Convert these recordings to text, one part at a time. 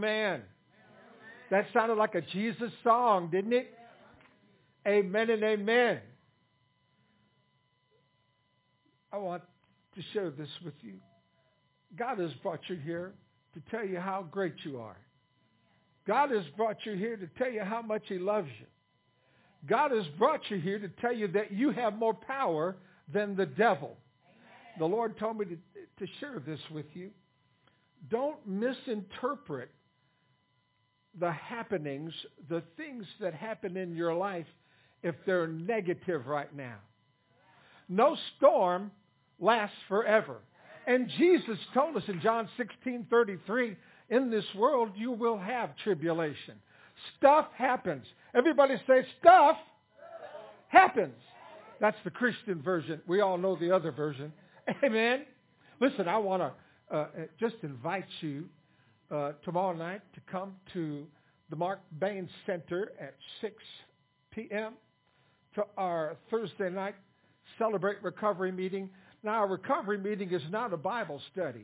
Amen. That sounded like a Jesus song, didn't it? Amen and amen. I want to share this with you. God has brought you here to tell you how great you are. God has brought you here to tell you how much He loves you. God has brought you here to tell you that you have more power than the devil. The Lord told me to share this with you. Don't misinterpret the happenings, the things that happen in your life if they're negative right now. No storm lasts forever. And Jesus told us in John 16:33, in this world you will have tribulation. Stuff happens. Everybody say, stuff happens. That's the Christian version. We all know the other version. Amen. Listen, I want to just invite you tomorrow night to come to the Mark Bain Center at 6 p.m. to our Thursday night Celebrate Recovery meeting. Now, our recovery meeting is not a Bible study.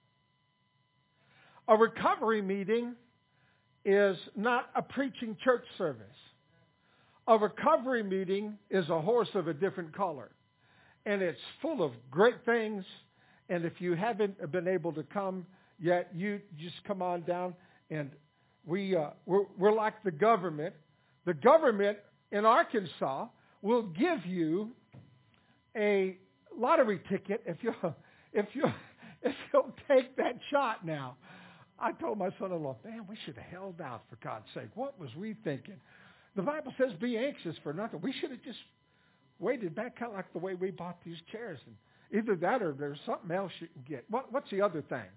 A recovery meeting is not a preaching church service. A recovery meeting is a horse of a different color. And it's full of great things. And if you haven't been able to come yet, you just come on down. And we're like the government. The government in Arkansas will give you a lottery ticket if you'll take that shot now. I told my son-in-law, man, we should have held out, for God's sake. What was we thinking? The Bible says be anxious for nothing. We should have just waited back, kind of like the way we bought these chairs. And either that or there's something else you can get. What's the other thing?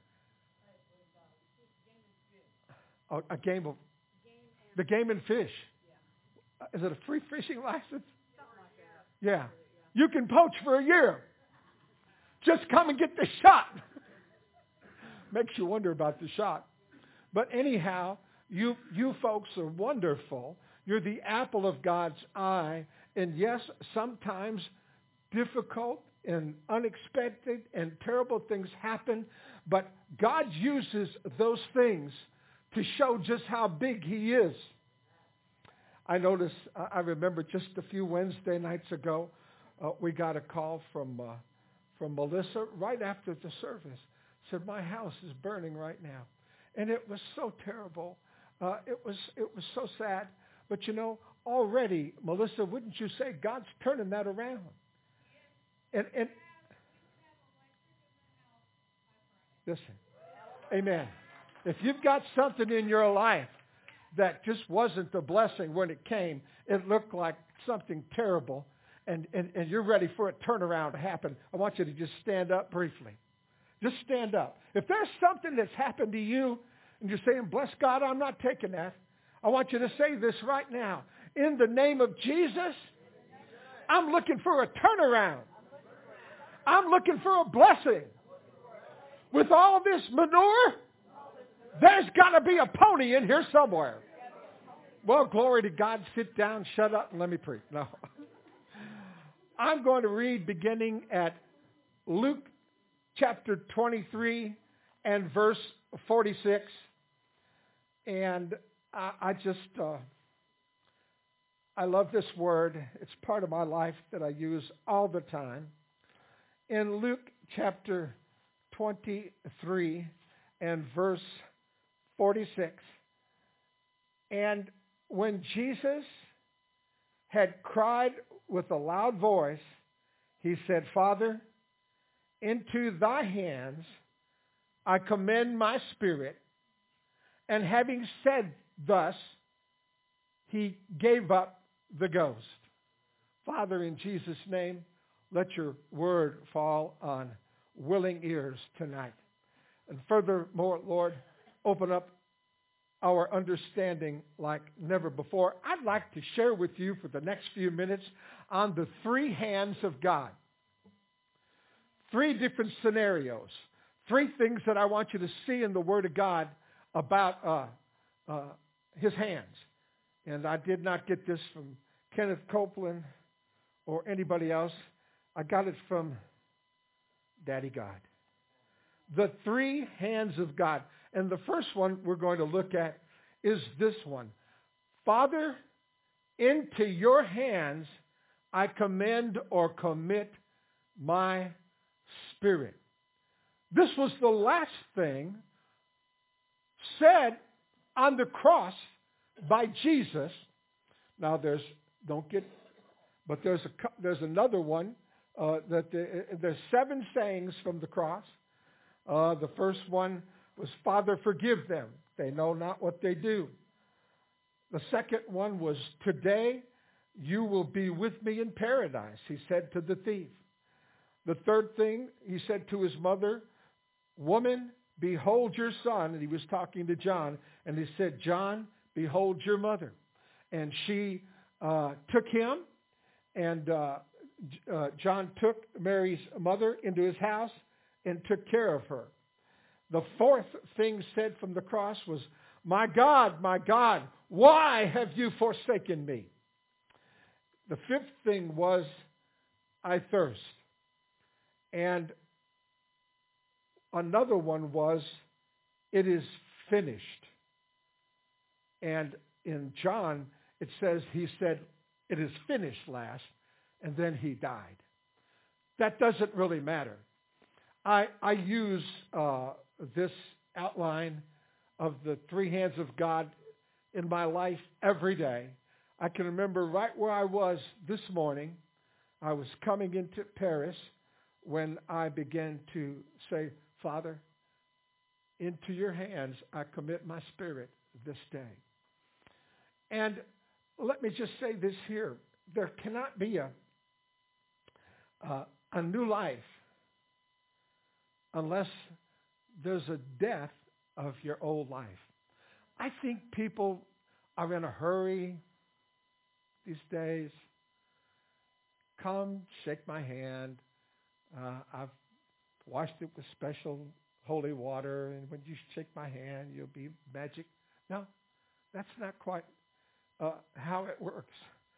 A game of the Game and Fish. Is it a free fishing license? Yeah. You can poach for a year. Just come and get the shot. Makes you wonder about the shot. But anyhow, you folks are wonderful. You're the apple of God's eye. And yes, sometimes difficult and unexpected and terrible things happen. But God uses those things to show just how big He is. I remember just a few Wednesday nights ago, we got a call from Melissa right after the service. Said, my house is burning right now. And it was so terrible. It was so sad. But already, Melissa, wouldn't you say God's turning that around? And listen, amen. If you've got something in your life that just wasn't a blessing when it came, it looked like something terrible, and you're ready for a turnaround to happen, I want you to just stand up briefly. Just stand up. If there's something that's happened to you, and you're saying, bless God, I'm not taking that, I want you to say this right now. In the name of Jesus, I'm looking for a turnaround. I'm looking for a blessing. With all this manure, there's got to be a pony in here somewhere. Well, glory to God. Sit down, shut up, and let me preach. No. I'm going to read beginning at Luke chapter 23 and verse 46. And I love this word. It's part of my life that I use all the time. In Luke chapter 23 and verse 46. And when Jesus had cried with a loud voice, He said, Father, into Thy hands I commend my spirit. And having said thus, He gave up the ghost. Father, in Jesus' name, let Your word fall on willing ears tonight. And furthermore, Lord, open up our understanding like never before. I'd like to share with you for the next few minutes on the three hands of God. Three different scenarios. Three things that I want you to see in the Word of God about His hands. And I did not get this from Kenneth Copeland or anybody else. I got it from Daddy God. The three hands of God. And the first one we're going to look at is this one. Father, into your hands I commend or commit my spirit. This was the last thing said on the cross by Jesus. Now there's another one there's 7 sayings from the cross. The first one was, Father, forgive them. They know not what they do. The second one was, today you will be with me in paradise, he said to the thief. The third thing he said to his mother, woman, behold your son. And he was talking to John. And he said, John, behold your mother. And she took him. And John took Mary's mother into his house and took care of her. The fourth thing said from the cross was, my God, why have you forsaken me? The fifth thing was, I thirst. And another one was, it is finished. And in John, it says, he said, it is finished last, and then he died. That doesn't really matter. I use this outline of the 3 hands of God in my life every day. I can remember right where I was this morning. I was coming into Paris when I began to say, Father, into your hands I commit my spirit this day. And let me just say this here. There cannot be a new life unless there's a death of your old life. I think people are in a hurry these days. Come, shake my hand. I've washed it with special holy water, and when you shake my hand, you'll be magic. No, that's not quite how it works.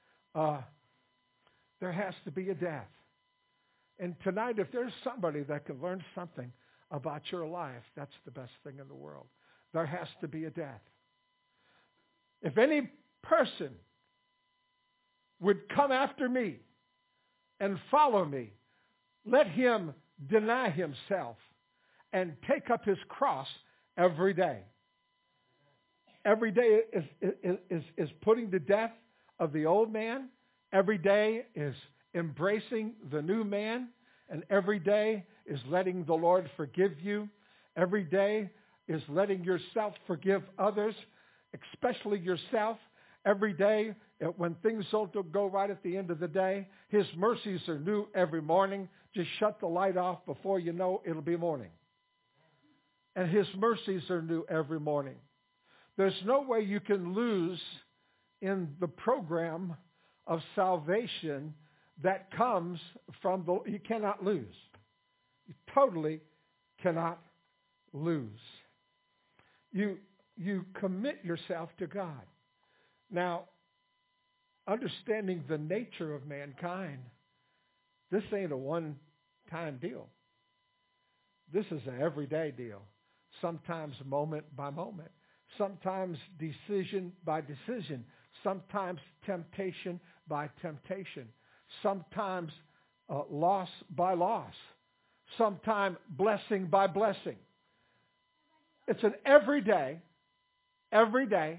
There has to be a death. And tonight, if there's somebody that can learn something about your life, that's the best thing in the world. There has to be a death. If any person would come after me and follow me, let him deny himself and take up his cross every day. Every day is putting to death of the old man. Every day is embracing the new man. And every day is letting the Lord forgive you. Every day is letting yourself forgive others, especially yourself. Every day, when things don't go right at the end of the day, his mercies are new every morning. Just shut the light off before you know it'll be morning. And his mercies are new every morning. There's no way you can lose in the program of salvation that comes from you cannot lose. You totally cannot lose. You commit yourself to God. Now, understanding the nature of mankind, this ain't a one-time deal. This is an everyday deal. Sometimes moment by moment. Sometimes decision by decision. Sometimes temptation by temptation. Sometimes loss by loss. Sometimes blessing by blessing. It's an everyday. Everybody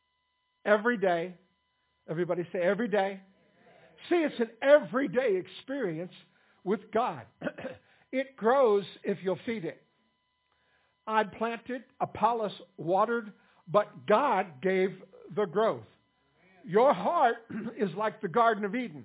say every day. See, it's an everyday experience with God. It grows if you'll feed it. I planted, Apollos watered, but God gave the growth. Your heart is like the Garden of Eden.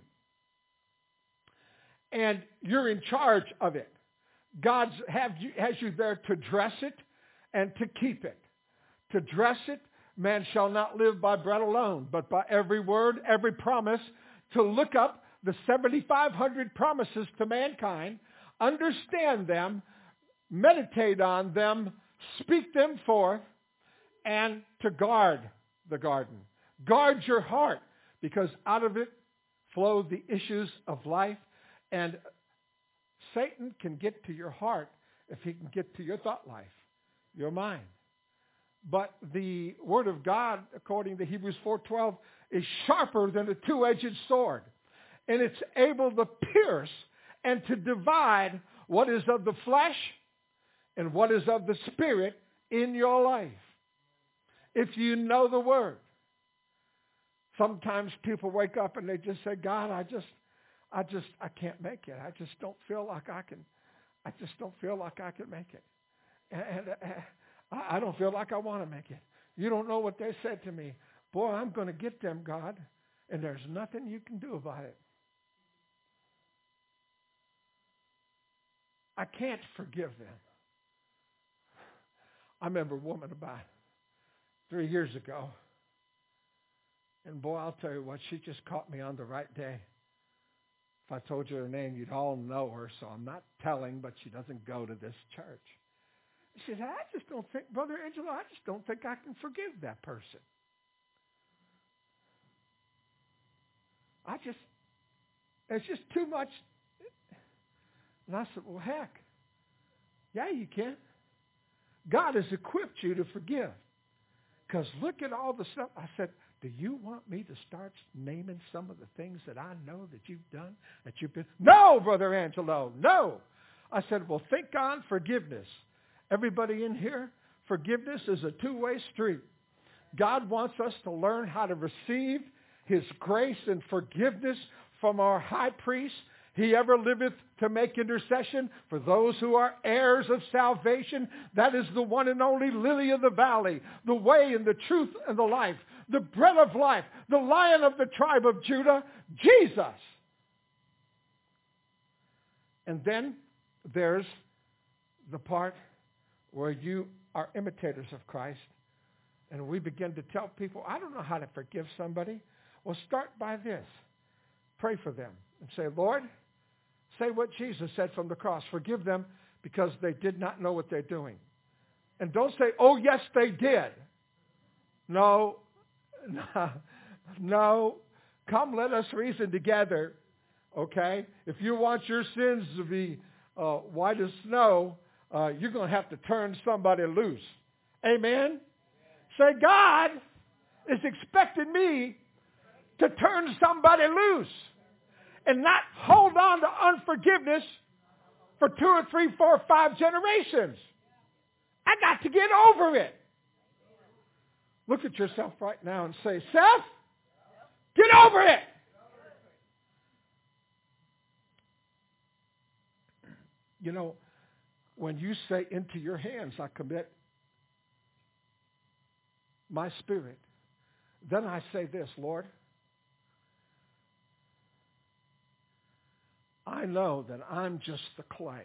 And you're in charge of it. God has you there to dress it and to keep it. To dress it, man shall not live by bread alone, but by every word, every promise. To look up the 7,500 promises to mankind, understand them, meditate on them, speak them forth, and to guard the garden. Guard your heart, because out of it flow the issues of life. And Satan can get to your heart if he can get to your thought life, your mind. But the Word of God, according to Hebrews 4:12, is sharper than a two-edged sword. And it's able to pierce and to divide what is of the flesh and what is of the Spirit in your life. If you know the Word. Sometimes people wake up and they just say, God, I can't make it. I just don't feel like I can make it. And I don't feel like I want to make it. You don't know what they said to me. Boy, I'm going to get them, God, and there's nothing you can do about it. I can't forgive them. I remember a woman about 3 years ago, and boy, I'll tell you what, she just caught me on the right day. If I told you her name, you'd all know her, so I'm not telling, but she doesn't go to this church. She said, I just don't think, Brother Angelo, I just don't think I can forgive that person. It's just too much. And I said, well, heck, yeah, you can. God has equipped you to forgive. Because look at all the stuff. I said, do you want me to start naming some of the things that I know that you've done, that you've been? No, Brother Angelo, no. I said, well, think on forgiveness. Everybody in here, forgiveness is a two-way street. God wants us to learn how to receive his grace and forgiveness from our high priest. He ever liveth to make intercession for those who are heirs of salvation. That is the one and only Lily of the Valley, the way and the truth and the life, the bread of life, the Lion of the tribe of Judah, Jesus. And then there's the part where you are imitators of Christ, and we begin to tell people, I don't know how to forgive somebody. Well, start by this. Pray for them and say, Lord, say what Jesus said from the cross. Forgive them because they did not know what they're doing. And don't say, oh, yes, they did. No. Come, let us reason together, okay? If you want your sins to be white as snow, you're going to have to turn somebody loose. Amen? Say, God is expecting me to turn somebody loose and not hold on to unforgiveness for 2 or 3, 4, or 5 generations. I got to get over it. Look at yourself right now and say, Seth, get over it. You know, when you say, into your hands I commit my spirit, then I say this, Lord, I know that I'm just the clay,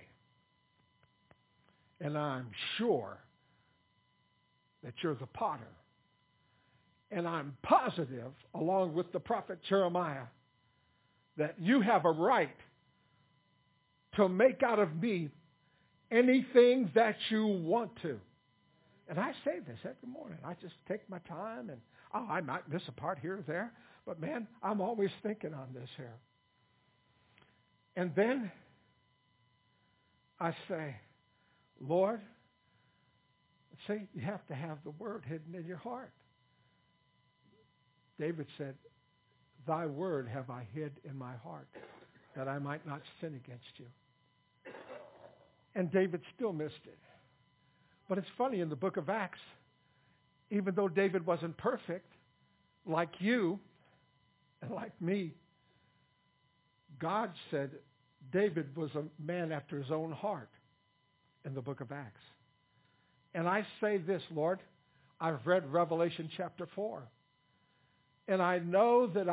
and I'm sure that you're the potter. And I'm positive, along with the prophet Jeremiah, that you have a right to make out of me anything that you want to. And I say this every morning. I just take my time, and I might miss a part here or there, but man, I'm always thinking on this here. And then I say, Lord, see, you have to have the word hidden in your heart. David said, thy word have I hid in my heart, that I might not sin against you. And David still missed it. But it's funny, in the book of Acts, even though David wasn't perfect, like you and like me, God said David was a man after his own heart in the book of Acts. And I say this, Lord, I've read Revelation chapter 4. And I know that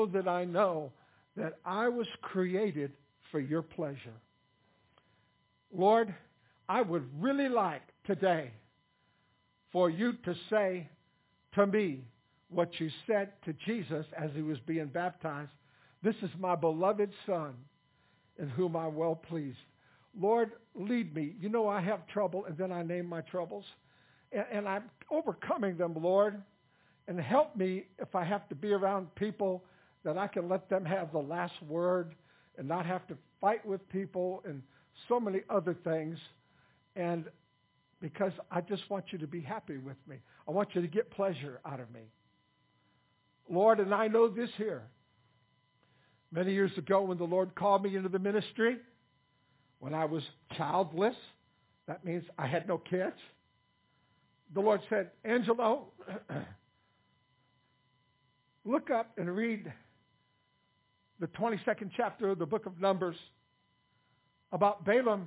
I was created for your pleasure. Lord, I would really like today for you to say to me what you said to Jesus as he was being baptized. This is my beloved Son in whom I'm well pleased. Lord, lead me. You know I have trouble, and then I name my troubles. And I'm overcoming them, Lord. And help me if I have to be around people that I can let them have the last word and not have to fight with people and so many other things. And because I just want you to be happy with me. I want you to get pleasure out of me. Lord, and I know this here. Many years ago when the Lord called me into the ministry, when I was childless, that means I had no kids, the Lord said, Angelo, look up and read the 22nd chapter of the book of Numbers about Balaam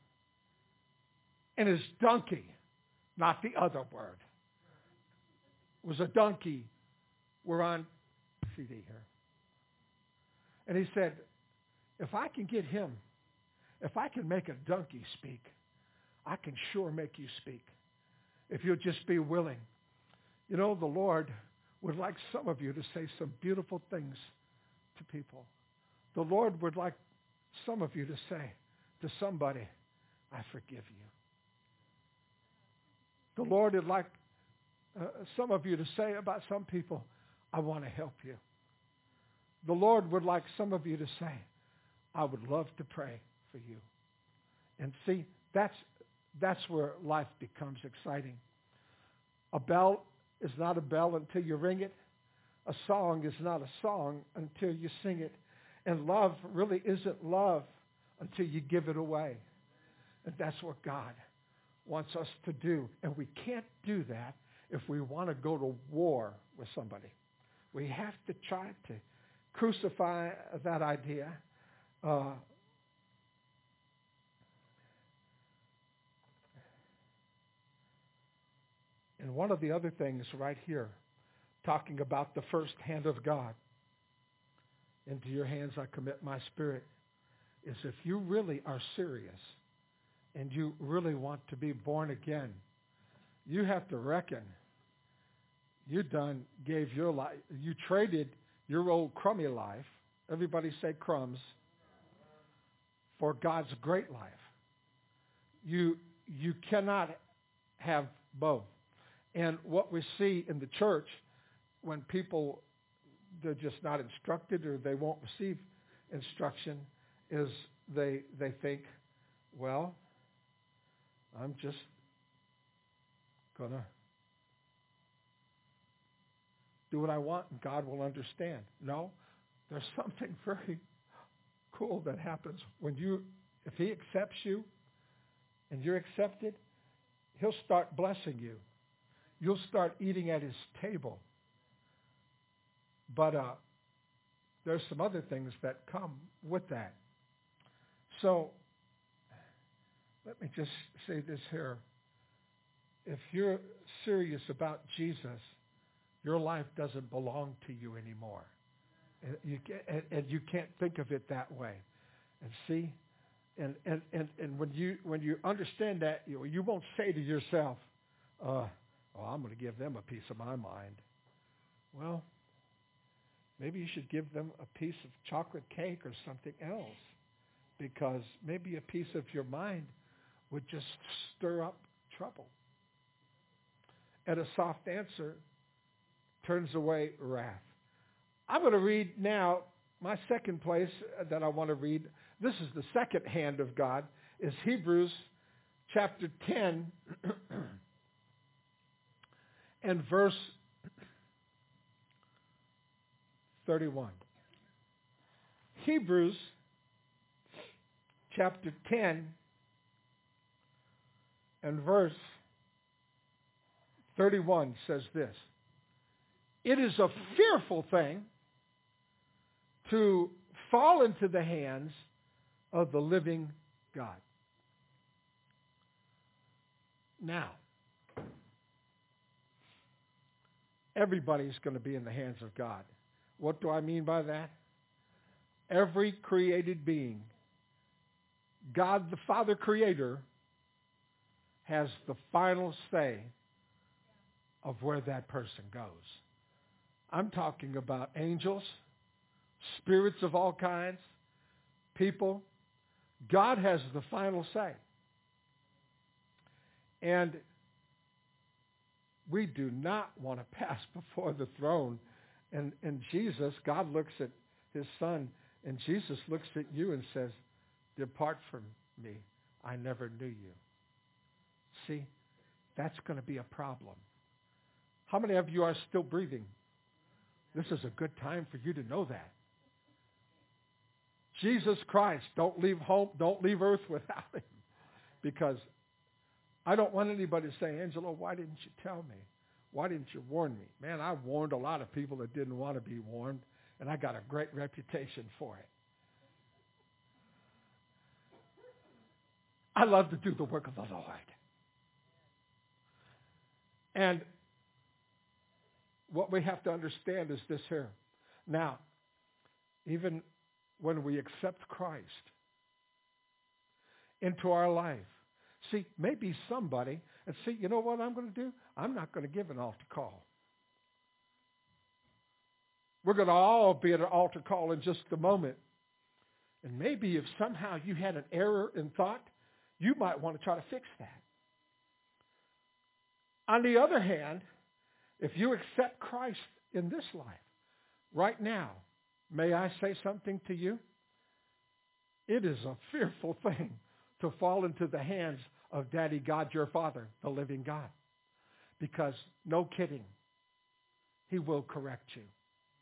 and his donkey, not the other word. It was a donkey. We're on CD here. And he said, if I can get him, if I can make a donkey speak, I can sure make you speak. If you'll just be willing. You know, the Lord would like some of you to say some beautiful things to people. The Lord would like some of you to say to somebody, I forgive you. The Lord would like some of you to say about some people, I want to help you. The Lord would like some of you to say, I would love to pray for you. And see, that's where life becomes exciting. A bell is not a bell until you ring it. A song is not a song until you sing it. And love really isn't love until you give it away. And that's what God wants us to do. And we can't do that if we want to go to war with somebody. We have to try to crucify that idea. And one of the other things right here, talking about the first hand of God, into your hands I commit my spirit, is if you really are serious and you really want to be born again, you have to reckon you gave your life, you traded your old crummy life, everybody say crumbs, for God's great life. You cannot have both. And what we see in the church, when people, they're just not instructed or they won't receive instruction, is they think, well, I'm just going to do what I want and God will understand. No, there's something very cool that happens when if he accepts you and you're accepted, he'll start blessing you. You'll start eating at his table. But there's some other things that come with that. So let me just say this here. If you're serious about Jesus, your life doesn't belong to you anymore. And you can't think of it that way. And see, and when you understand that, you won't say to yourself, I'm going to give them a piece of my mind. Well, maybe you should give them a piece of chocolate cake or something else, because maybe a piece of your mind would just stir up trouble. And a soft answer turns away wrath. I'm going to read now my second place that I want to read. This is the second hand of God, is Hebrews chapter 10 and verse 31. Hebrews chapter 10 and verse 31 says this: it is a fearful thing to fall into the hands of the living God. Now, everybody's going to be in the hands of God. What do I mean by that? Every created being, God the Father Creator, has the final say of where that person goes. I'm talking about angels, spirits of all kinds, people. God has the final say. And we do not want to pass before the throne. And Jesus, God looks at his son, and Jesus looks at you and says, depart from me. I never knew you. See, that's going to be a problem. How many of you are still breathing? This is a good time for you to know that. Jesus Christ, don't leave home, don't leave earth without him. Because I don't want anybody to say, Angelo, why didn't you tell me? Why didn't you warn me? Man, I warned a lot of people that didn't want to be warned, and I got a great reputation for it. I love to do the work of the Lord. And what we have to understand is this here. Now, even when we accept Christ into our life, see, maybe somebody, and see, you know what I'm going to do? I'm not going to give an altar call. We're going to all be at an altar call in just a moment. And maybe if somehow you had an error in thought, you might want to try to fix that. On the other hand, if you accept Christ in this life, right now, may I say something to you? It is a fearful thing to fall into the hands of Daddy God, your Father, the living God. Because, no kidding, he will correct you.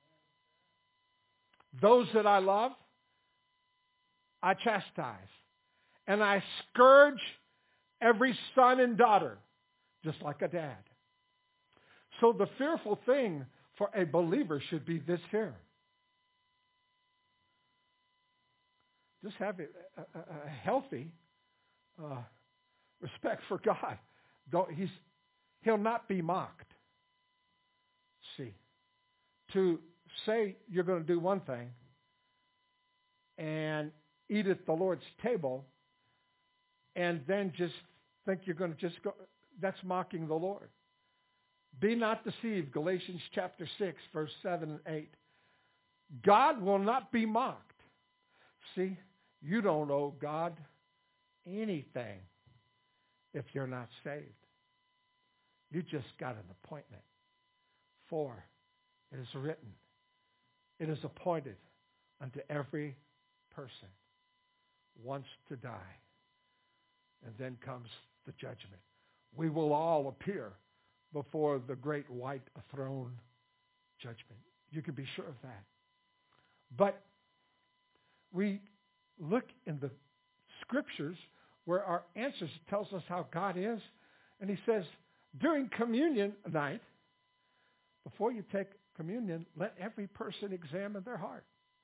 Those that I love, I chastise. And I scourge every son and daughter, just like a dad. So the fearful thing for a believer should be this here. Just have a healthy respect for God. He'll not be mocked. See, to say you're going to do one thing and eat at the Lord's table and then just think you're going to just go, that's mocking the Lord. Be not deceived, Galatians chapter 6, verse 7 and 8. God will not be mocked. See, you don't owe God anything if you're not saved. You just got an appointment. For it is written, it is appointed unto every person once to die. And then comes the judgment. We will all appear before the great white throne judgment. You can be sure of that. But we look in the scriptures where our answers tells us how God is. And he says, during communion night, before you take communion, let every person examine their heart.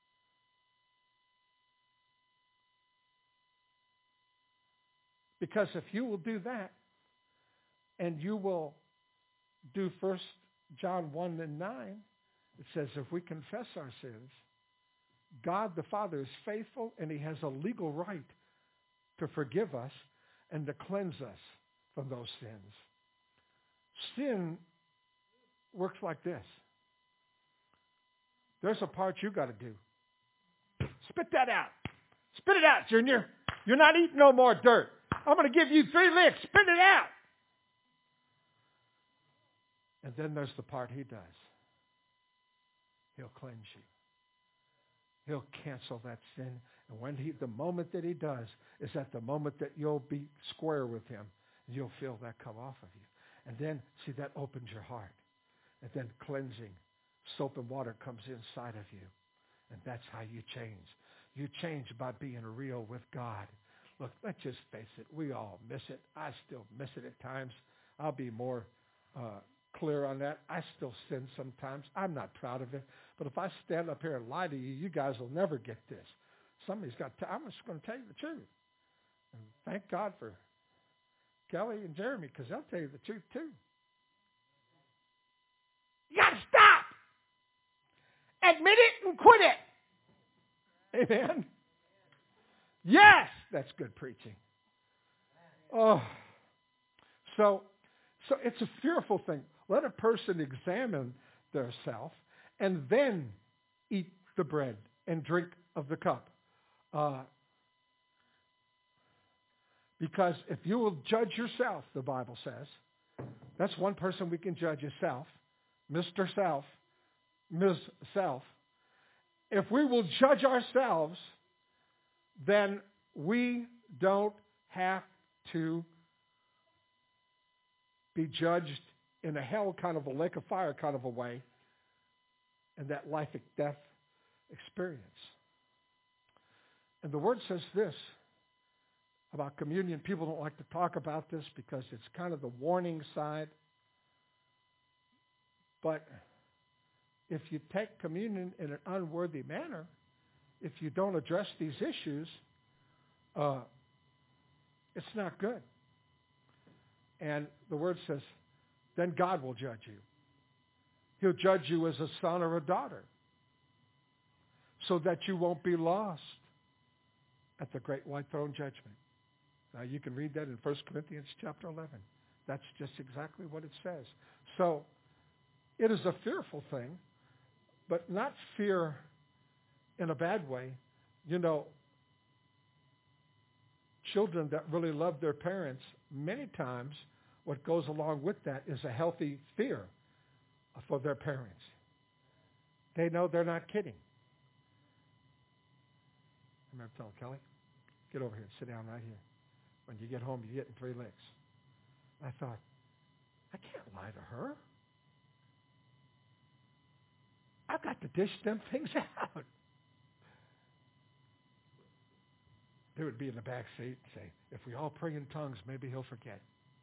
Because if you will do that, and you will do 1 John 1 and 9, it says, if we confess our sins, God the Father is faithful, and he has a legal right to forgive us and to cleanse us from those sins. Sin works like this. There's a part you got to do. Spit that out. Spit it out, Junior. You're not eating no more dirt. I'm going to give you 3 licks. Spit it out. And then there's the part he does. He'll cleanse you. He'll cancel that sin. And when the moment that he does is at the moment that you'll be square with him. And you'll feel that come off of you. And then, see, that opens your heart. And then cleansing, soap and water comes inside of you. And that's how you change. You change by being real with God. Look, let's just face it. We all miss it. I still miss it at times. I'll be more clear on that. I still sin sometimes. I'm not proud of it. But if I stand up here and lie to you, you guys will never get this. Somebody's got to, I'm just going to tell you the truth. And thank God for Kelly and Jeremy, because they'll tell you the truth too. You got to stop. Admit it and quit it. Amen. Yes, that's good preaching. Oh, so it's a fearful thing. Let a person examine theirself and then eat the bread and drink of the cup. Because if you will judge yourself, the Bible says, that's one person we can judge, is self, Mr. Self, Ms. Self. If we will judge ourselves, then we don't have to be judged in a hell kind of a lake of fire kind of a way, and that life and death experience. And the Word says this about communion. People don't like to talk about this because it's kind of the warning side. But if you take communion in an unworthy manner, if you don't address these issues, it's not good. And the Word says, then God will judge you. He'll judge you as a son or a daughter so that you won't be lost at the great white throne judgment. Now, you can read that in 1 Corinthians chapter 11. That's just exactly what it says. So, it is a fearful thing, but not fear in a bad way. You know, children that really love their parents, many times what goes along with that is a healthy fear for their parents. They know they're not kidding. I remember telling Kelly, get over here, sit down right here. When you get home, you get in 3 licks. I thought, I can't lie to her. I've got to dish them things out. They would be in the back seat and say, if we all pray in tongues, maybe he'll forget.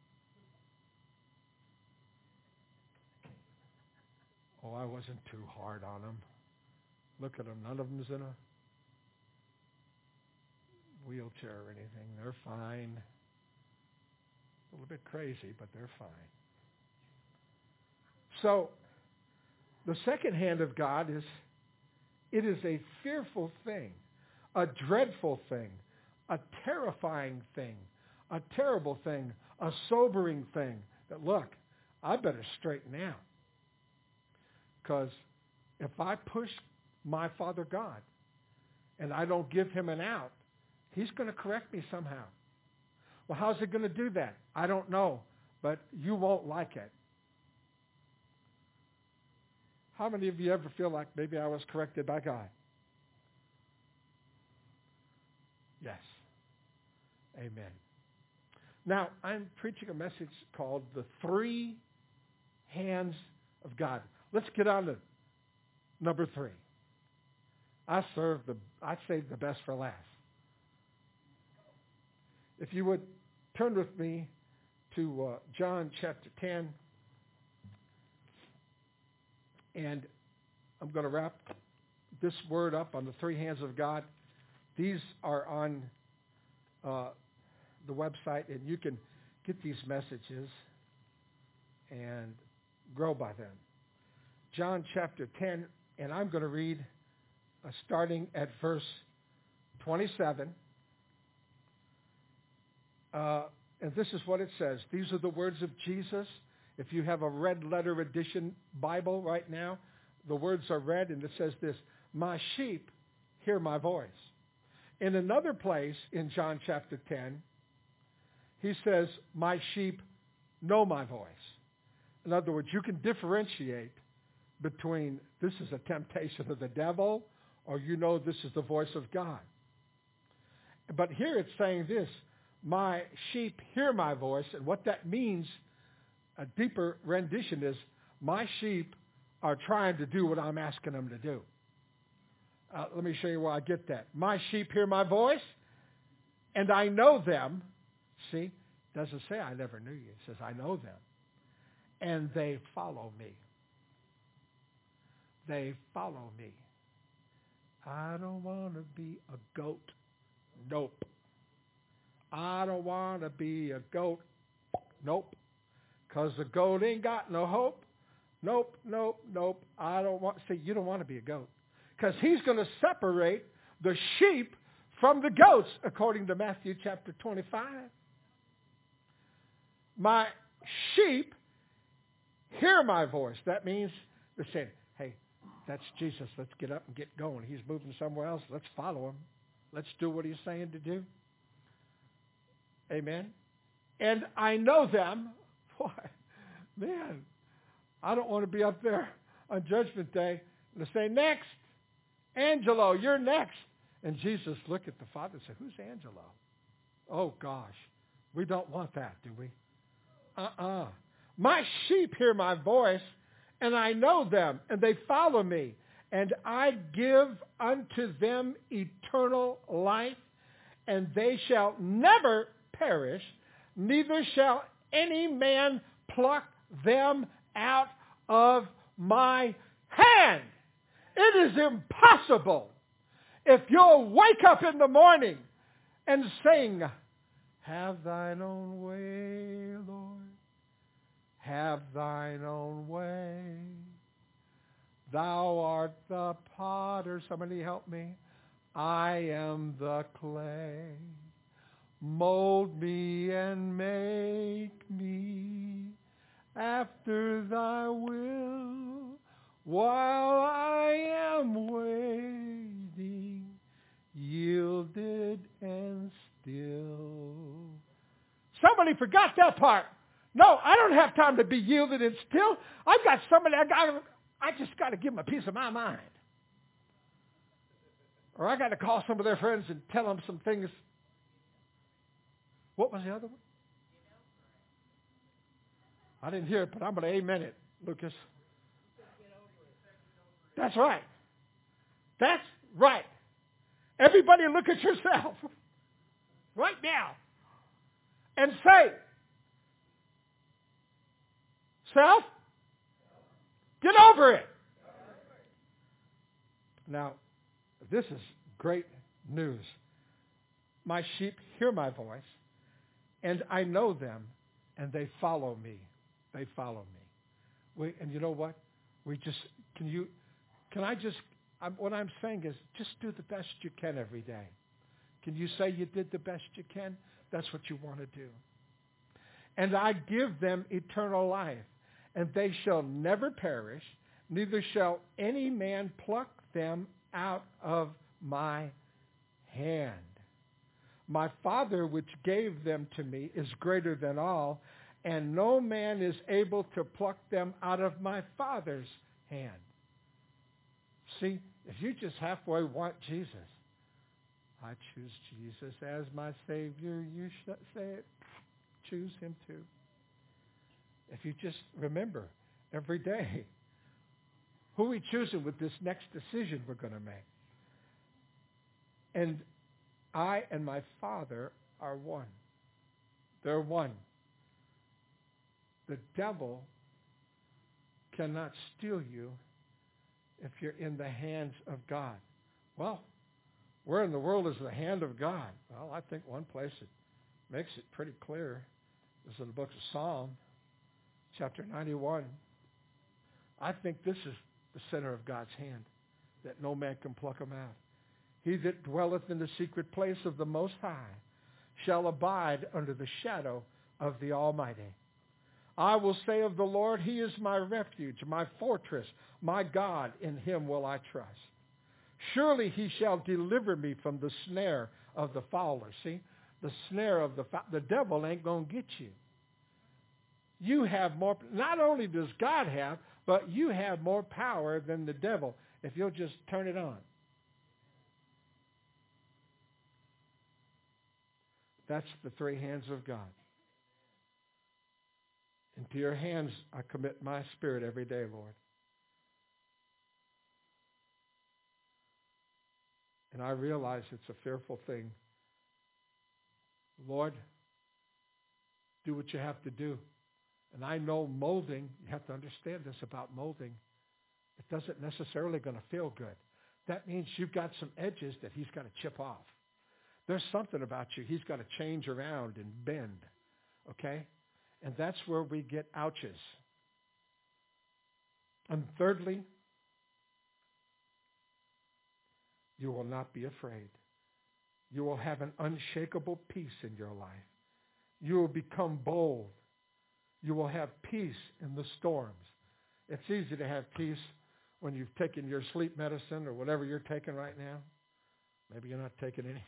Oh, I wasn't too hard on them. Look at them. None of them's in a wheelchair or anything. They're fine. A little bit crazy, but they're fine. So, the second hand of God is, it is a fearful thing, a dreadful thing, a terrifying thing, a terrible thing, a sobering thing. That, look, I better straighten out. Because if I push my Father God and I don't give him an out, he's going to correct me somehow. Well, how's he going to do that? I don't know, but you won't like it. How many of you ever feel like maybe I was corrected by God? Yes. Amen. Now, I'm preaching a message called The 3 Hands of God. Let's get on to number 3. I saved the best for last. If you would turn with me to John chapter 10. And I'm going to wrap this word up on the 3 hands of God. These are on the website, and you can get these messages and grow by them. John chapter 10, and I'm going to read starting at verse 27. And this is what it says. These are the words of Jesus. If you have a red letter edition Bible right now, the words are red, and it says this: my sheep hear my voice. In another place in John chapter 10, he says, my sheep know my voice. In other words, you can differentiate between this is a temptation of the devil, or you know this is the voice of God. But here it's saying this: my sheep hear my voice, and what that means, a deeper rendition, is my sheep are trying to do what I'm asking them to do. Let me show you where I get that. My sheep hear my voice, and I know them. See, it doesn't say I never knew you. It says I know them, and they follow me. They follow me. I don't want to be a goat. Nope. I don't want to be a goat. Nope. Because the goat ain't got no hope. Nope, nope, nope. I don't want, see, you don't want to be a goat. Because he's going to separate the sheep from the goats, according to Matthew chapter 25. My sheep hear my voice. That means they're saying, hey, that's Jesus. Let's get up and get going. He's moving somewhere else. Let's follow him. Let's do what he's saying to do. Amen. And I know them. Boy, man, I don't want to be up there on Judgment Day and say, next, Angelo, you're next. And Jesus looked at the Father and said, who's Angelo? Oh, gosh, we don't want that, do we? My sheep hear my voice, and I know them, and they follow me. And I give unto them eternal life, and they shall never perish, neither shall any man pluck them out of my hand. It is impossible. If you'll wake up in the morning and sing, have thine own way, Lord, have thine own way. Thou art the potter. Somebody help me. I am the clay. Mold me and make me after thy will, while I am waiting, yielded and still. Somebody forgot that part. No, I don't have time to be yielded and still. I've got somebody, I just got to give them a piece of my mind. Or I got to call some of their friends and tell them some things. What was the other one? I didn't hear it, but I'm going to amen it, Lucas. That's right. That's right. Everybody look at yourself right now and say, self, get over it. Now, this is great news. My sheep hear my voice, and I know them, and they follow me. They follow me. And you know what? What I'm saying is just do the best you can every day. Can you say you did the best you can? That's what you want to do. And I give them eternal life, and they shall never perish, neither shall any man pluck them out of my hand. My Father which gave them to me is greater than all, and no man is able to pluck them out of my Father's hand. See, if you just halfway want Jesus, I choose Jesus as my Savior, you should say it, choose him too. If you just remember every day, who are we choosing with this next decision we're going to make? And I and my Father are one. They're one. The devil cannot steal you if you're in the hands of God. Well, where in the world is the hand of God? Well, I think one place that makes it pretty clear is in the book of Psalm, chapter 91. I think this is the center of God's hand, that no man can pluck him out. He that dwelleth in the secret place of the Most High shall abide under the shadow of the Almighty. I will say of the Lord, he is my refuge, my fortress, my God, in him will I trust. Surely he shall deliver me from the snare of the fowler. See, the snare of the devil ain't going to get you. You have more, not only does God have, but you have more power than the devil if you'll just turn it on. That's the three hands of God. Into your hands I commit my spirit every day, Lord. And I realize it's a fearful thing. Lord, do what you have to do. And I know molding, you have to understand this about molding. It doesn't necessarily going to feel good. That means you've got some edges that he's got to chip off. There's something about you he's got to change around and bend. Okay? And that's where we get ouches. And thirdly, you will not be afraid. You will have an unshakable peace in your life. You will become bold. You will have peace in the storms. It's easy to have peace when you've taken your sleep medicine or whatever you're taking right now. Maybe you're not taking anything.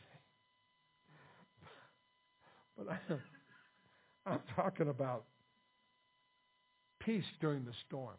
But I'm talking about peace during the storm.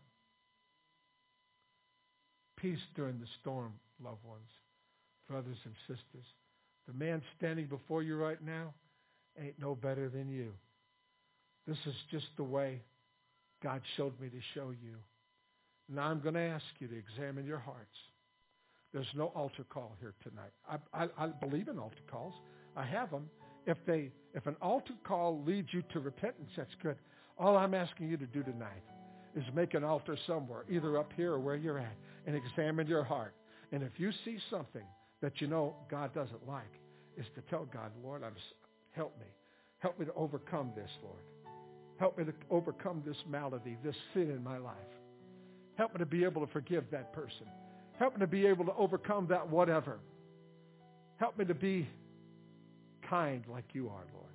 Peace during the storm, loved ones, brothers and sisters. The man standing before you right now ain't no better than you. This is just the way God showed me to show you. Now I'm going to ask you to examine your hearts. There's no altar call here tonight. I believe in altar calls. I have them. If an altar call leads you to repentance, that's good. All I'm asking you to do tonight is make an altar somewhere, either up here or where you're at, and examine your heart. And if you see something that you know God doesn't like, is to tell God, Lord, help me. Help me to overcome this, Lord. Help me to overcome this malady, this sin in my life. Help me to be able to forgive that person. Help me to be able to overcome that whatever. Help me to be kind like you are, Lord.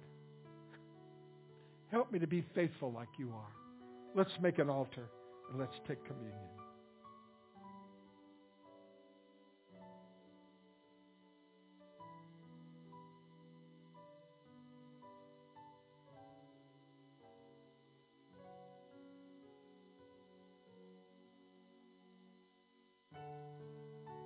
Help me to be faithful like you are. Let's make an altar and let's take communion.